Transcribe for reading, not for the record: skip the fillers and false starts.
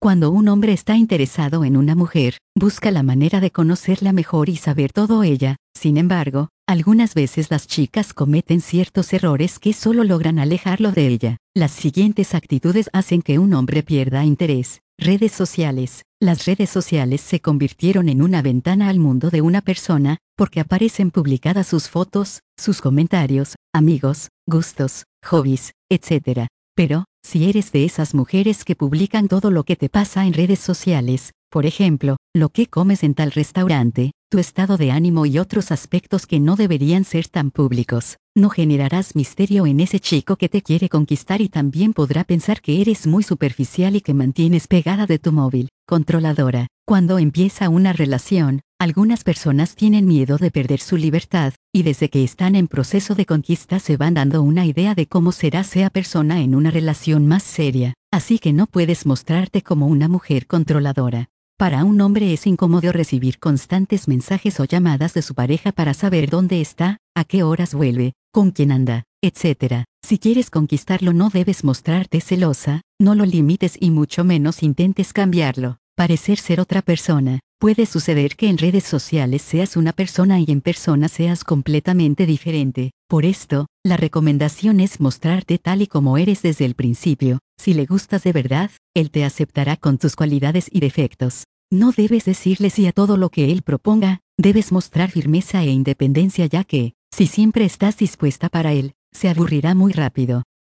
Cuando un hombre está interesado en una mujer, busca la manera de conocerla mejor y saber todo ella. Sin embargo, algunas veces las chicas cometen ciertos errores que solo logran alejarlo de ella. Las siguientes actitudes hacen que un hombre pierda interés. Redes sociales. Las redes sociales se convirtieron en una ventana al mundo de una persona, porque aparecen publicadas sus fotos, sus comentarios, amigos, gustos, hobbies, etc. Pero, si eres de esas mujeres que publican todo lo que te pasa en redes sociales, por ejemplo, lo que comes en tal restaurante, tu estado de ánimo y otros aspectos que no deberían ser tan públicos, no generarás misterio en ese chico que te quiere conquistar y también podrá pensar que eres muy superficial y que mantienes pegada de tu móvil. Controladora. Cuando empieza una relación, algunas personas tienen miedo de perder su libertad, y desde que están en proceso de conquista se van dando una idea de cómo será esa persona en una relación más seria, así que no puedes mostrarte como una mujer controladora. Para un hombre es incómodo recibir constantes mensajes o llamadas de su pareja para saber dónde está, a qué horas vuelve, con quién anda, etc. Si quieres conquistarlo no debes mostrarte celosa, no lo limites y mucho menos intentes cambiarlo, parecer ser otra persona. Puede suceder que en redes sociales seas una persona y en persona seas completamente diferente. Por esto, la recomendación es mostrarte tal y como eres desde el principio. Si le gustas de verdad, él te aceptará con tus cualidades y defectos. No debes decirle sí a todo lo que él proponga, debes mostrar firmeza e independencia ya que, si siempre estás dispuesta para él, se aburrirá muy rápido.